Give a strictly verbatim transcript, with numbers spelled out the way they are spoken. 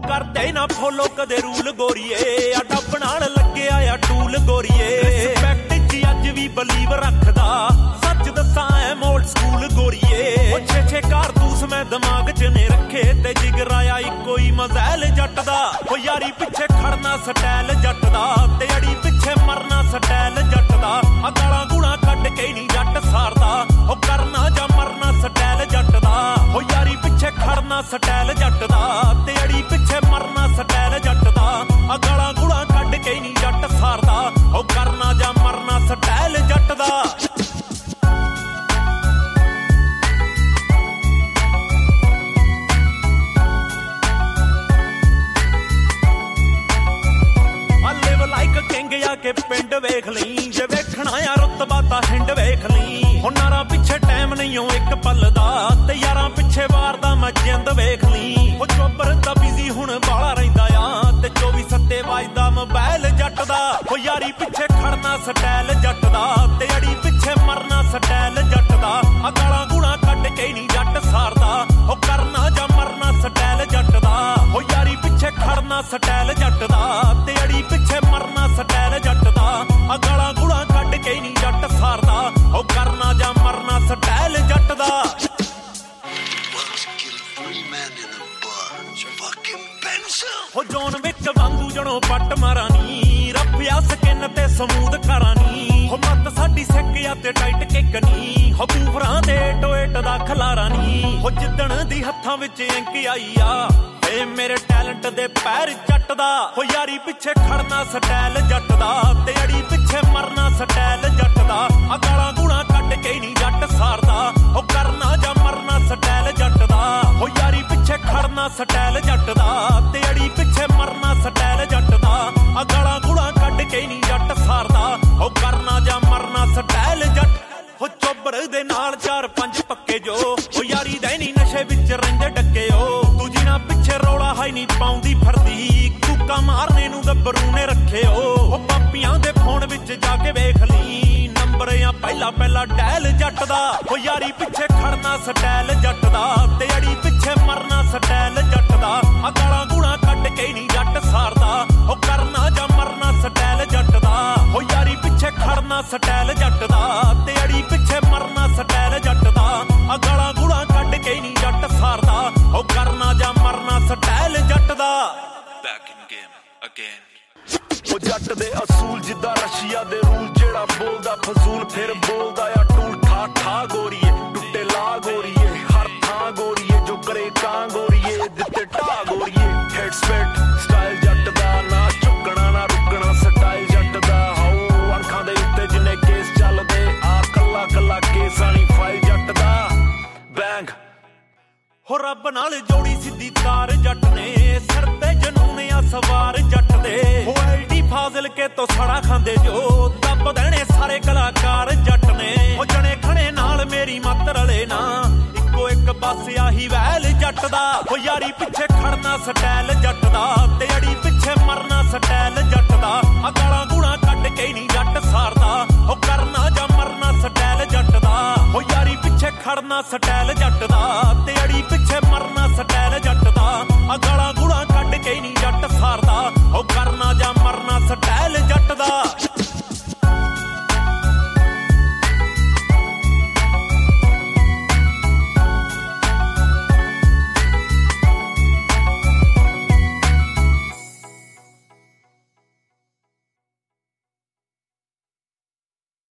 ਕਰਦੇ ਨਾ ਫੋਲੋ ਕਦੇ ਰੂਲ ਗੋਰੀਏ ਆ ਡੱਬ ਨਾਲ ਲੱਗਿਆ ਆ ਟੂਲ ਗੋਰੀਏ ਰਿਸਪੈਕਟ ਜੀ ਅੱਜ ਵੀ ਬਲੀਵ ਰੱਖਦਾ ਸੱਚ ਦੱਸਾਂ ਐ ਮੋਲਡ ਸਕੂਲ ਗੋਰੀਏ ਉਹ ਛੇ ਛੇ ਕਾਰਤੂਸ ਮੈਂ ਦਿਮਾਗ 'ਚ ਨੇ ਰੱਖੇ ਤੇ ਜਿਗਰ ਆਇਆ ਇੱਕੋ ਹੀ ਮਜ਼ੈਲ ਜੱਟ ਦਾ ਉਹ ਯਾਰੀ ਪਿੱਛੇ ਖੜਨਾ ਸਟਾਈਲ ਜੱਟ ਦਾ ਤੇ ਅੜੀ ਪਿੱਛੇ ਮਰਨਾ ਸਟਾਈਲ ਜੱਟ ਦਾ ਆ ਗਾਲਾਂ ਗੂਣਾ ਕੱਢ ਕੇ ਨਹੀਂ ਜੱਟ ਸਾਰਦਾ ਉਹ ਕਰਨਾ ਜਾਂ ਮਰਨਾ ਸਟਾਈਲ ਜੱਟ ਦਾ ਉਹ ਯਾਰੀ ਪਿੱਛੇ ਖੜਨਾ ਸਟਾਈਲ ਜੱਟ ਦਾ ਤੇ ਅੜੀ ਪਿੱਛੇ ਮਰਨਾ ਸਟਾਈਲ ਜੱਟ ਦਾ ਆ ਗਾਲਾਂ ਗੂਣਾ ਕੱਢ ਕੇ ਨਹੀਂ ਜੱਟ ਸਾਰਦਾ ਉਹ ਕਰਨਾ ਜਾਂ ਮਰਨਾ ਸਟਾਈਲ ਜੱਟ ਦਾ ਕੇ ਪਿੰਡ ਵੇਖ ਲਈ ਜੇ ਵੇਖਣਾ ਆ ਰੁਤਬਾ ਤਾਂ ਹਿੰਡ ਵੇਖ ਲਈ ਹੁਣ ਨਾਰਾਂ ਪਿੱਛੇ ਟਾਈਮ ਨਹੀਂ ਓ ਇੱਕ ਪਲ ਦਾ ਤੇ ਯਾਰਾਂ ਪਿੱਛੇ ਵਾਰ ਦਾ ਮੈਂ ਜਿੰਦ ਵੇਖ ਲਈ ਉਹ ਚੋਬਰ ਤਾਂ ਬਿਜ਼ੀ ਹੁਣ ਬਾਲਾ ਰਹਿੰਦਾ ਆ ਤੇ ਚੌਵੀ ਸੱਤੇ ਵੱਜਦਾ ਮੋਬਾਈਲ ਜੱਟ ਦਾ ਉਹ ਯਾਰੀ ਪਿੱਛੇ ਖੜਨਾ ਸਟਾਈਲ ਜੱਟ ਦਾ ਤੇ ਅੜੀ ਪਿੱਛੇ ਮਰਨਾ ਸਟਾਈਲ ਜੱਟ ਦਾ ਆ ਗਾਲਾਂ ਗੂਣਾ ਕੱਢ ਕੇ ਨਹੀਂ ਜੱਟ ਸਾਰਦਾ ਉਹ ਕਰਨਾ ਜਾਂ ਮਰਨਾ ਸਟਾਈਲ ਜੱਟ ਦਾ ਉਹ ਯਾਰੀ ਪਿੱਛੇ ਖੜਨਾ ਸਟਾਈਲ ਜੱਟ ਦਾ ਤੇ ਅੜੀ ਪਿੱਛੇ ਮਰਨਾ ਸਟਾਈਲ ਜੱਟ ਦਾ ਆ ਗਾਲਾਂ ਗੂਣਾ ਕੱਢ ਕੇ ਨਹੀਂ ਜੱਟ ਸਾਰਦਾ ਉਹ ਕਰਨਾ ਜਾਂ ਮਰਨਾ ਸਟਾਈਲ ਜੱਟ ਦਾ ਹੋ ਜੋਨ ਵਿੱਚ ਵਾਂਗੂ ਜਣੋ ਪੱਟ ਮਾਰਾਨੀ ਰੱਖਿਆ ਸਕਿਨ ਤੇ ਸਮੂਦ ਕਰਾਨੀ ਹੋ ਮੱਤ ਸਾਡੀ ਸਿੱਕ ਆ ਤੇ ਟਾਈਟ ਕਿੱਕ ਨੀ ਹੋ ਬੂਫਰਾਂ ਦੇ ਟੋਇਟ ਦਾ ਖਲਾਰਾ ਨੀ ਹੋ ਜਿੱਦਣ ਦੀ ਹੱਥਾਂ ਵਿੱਚ ਇੰਕ ਆਈ ਆ ਏ ਮੇਰੇ ਟੈਲੈਂਟ ਦੇ ਪੈਰ ਚੱਟਦਾ ਹੋ ਯਾਰੀ ਪਿੱਛੇ ਖੜਨਾ ਸਟਾਈਲ ਜੱਟ ਦਾ ਤੇ ਅੜੀ ਪਿੱਛੇ ਮਰਨਾ ਸਟਾਈਲ ਜੱਟ ਦਾ ਆ ਗਾਲਾਂ ਗੂਣਾ ਕੱਢ ਕੇ ਨਹੀਂ ਜੱਟ ਸਾਰਦਾ ਹੋ ਕਰਨਾ ਜਾਂ ਮਰਨਾ ਸਟਾਈਲ ਜੱਟ ਦਾ ਹੋ ਯਾਰੀ ਪਿੱਛੇ ਖੜਨਾ ਸਟਾਈਲ ਜੱਟ ਦਾ ਤੇ ਅੜੀ ਪਿੱਛੇ ਮਰਨਾ ਸਟਾਈਲ ਜੱਟ ਦਾ ਆ ਗਾਲਾਂ ਗੂਣਾ ਕੱਢ ਕੇ ਨਹੀਂ ਜੱਟ ਸਾਰਦਾ ਹੋ ਕਰਨਾ ਜਾਂ ਮਰਨਾ ਸਟਾਈਲ ਜੱਟ ਹੋ ਚੋਬਰ ਦੇ ਨਾਲ ਚਾਰ ਪੰਜ ਪੱਕੇ ਜੋ ਹੋ ਯਾਰੀ ਦੇ ਨਹੀਂ ਨਸ਼ੇ ਵਿੱਚ ਰਹਿੰਦੇ ਡੱਕੇ ਓ ਦੂਜੀ ਨਾ ਪਿੱਛੇ ਰੌਲਾ ਹਾਈ ਨਹੀਂ ਪਾਉਂਦੀ ਫਿਰਦੀ ਕੂਕਾ ਮਾਰਨੇ ਨੂੰ ਗੱਭਰੂ ਨੇ ਰੱਖੇ ਓ ਉਹ ਪਾਪੀਆਂ ਦੇ ਫੋਨ ਵਿੱਚ ਜਾ ਕੇ ਵੇਖ ਲਈ ਨੰਬਰ ਆ ਪਹਿਲਾ ਪਹਿਲਾ ਡੈਲ ਜੱਟ ਦਾ ਹੋ ਯਾਰੀ ਪਿੱਛੇ ਖੜਨਾ ਸਟਾਈਲ ਜੱਟ ਦਾ ਤੇ ਅੜੀ ਪਿੱਛੇ ਮਰਨਾ ਸਟਾਈਲ ਜੱਟ ਦਾ ਆ ਗਾਲਾਂ ਗੂਣਾ ਕੱਢ ਕੇ ਨਹੀਂ ਜੱਟ ਸਾਰਦਾ ਉਹ ਕਰਨਾ ਜਾਂ ਮਰਨਾ ਸਟਾਈਲ ਜੱਟ ਦਾ ਹੋ ਯਾਰੀ ਪਿੱਛੇ ਖੜਨਾ ਸਟਾਈਲ ਜੱਟ ਦਾ ਤੇ ਅੜੀ ਪਿੱਛੇ ਮਰਨਾ ਸਟਾਈਲ ਜੱਟ ਦਾ ਆ ਗਾਲਾਂ ਗੂਣਾ ਕੱਢ ਕੇ ਨਹੀਂ ਜੱਟ ਸਾਰਦਾ ਉਹ ਕਰਨਾ ਜਾਂ ਮਰਨਾ ਸਟਾਈਲ ਜੱਟ ਦਾ Back in game again ਉਹ ਜੱਟ ਦੇ ਅਸੂਲ ਜਿੱਦਾਂ ਰਸ਼ੀਆ ਦੇ ਰੂਲ ਜਿਹੜਾ ਬੋਲਦਾ ਫਜ਼ੂਲ ਫਿਰ ਬੋਲਦਾ ਆ ਟੂਲ ਠਾ ਠਾ ਗੋਰੀਏ ਟੁੱਟੇ ਲਾ ਗੋਰੀਏ ਹਰ ਥਾਂ ਗੋਰੀਏ ਜੋ ਕਰੇ ਕਾਂ ਗੋਰੀਏ ਦਿੱਤੇ ਢਾ ਗੋਰੀਏ ਹੈਡ ਸਪੈਟ ਸਟਾਈਲ ਜੱਟ ਦਾ ਨਾ ਝੁਕਣਾ ਨਾ ਰੁਕਣਾ ਸਟਾਈਲ ਜੱਟ ਦਾ ਹਾਉ ਅੱਖਾਂ ਦੇ ਉੱਤੇ ਜਿੰਨੇ ਕੇਸ ਚੱਲਦੇ ਆ ਕੱਲਾ ਕੱਲਾ ਕੇਸ ਆਣੀ ਫਾਈਲ ਜੱਟ ਦਾ ਬੈਂਗ ਹੋ ਰੱਬ ਨਾਲ ਜੋੜੀ ਸਿੱਧੀ ਤਾਰ ਜੱਟ ਨੇ ਸਿਰ ਤੇ ਜਨੂਨ ਆ ਸਵਾਰ ਜੱਟ ਦੇ ਹੋ ਐਲਡੀ ਫਾਜ਼ਿਲ ਕੇ ਤੋਂ ਸੜਾ ਖਾਂਦੇ ਜੋ ਦੱਬ ਦੇਣੇ ਸਾਰੇ ਕਲਾਕਾਰ ਜੱਟ ਨੇ ਹੋ ਜਣੇ ਖਣੇ ਨਾਲ ਮੇਰੀ ਮੱਤ ਰਲੇ ਨਾ ਇੱਕੋ ਇੱਕ ਬਸ ਆਹੀ ਵੈਲ ਜੱਟ ਦਾ ਹੋ ਯਾਰੀ ਪਿੱਛੇ ਖੜਨਾ ਸਟਾਈਲ ਜੱਟ ਦਾ ਤੇ ਅੜੀ ਪਿੱਛੇ ਮਰਨਾ ਸਟਾਈਲ ਜੱਟ ਦਾ ਆ ਗਾਲਾਂ ਗੂਣਾ ਕੱਢ ਕੇ ਨਹੀਂ ਜੱਟ ਸਾਰਦਾ ਹੋ ਕਰਨਾ ਜਾਂ ਮਰਨਾ ਸਟਾਈਲ ਜੱਟ ਦਾ ਹੋ ਯਾਰੀ ਪਿੱਛੇ ਖੜਨਾ ਸਟਾਈਲ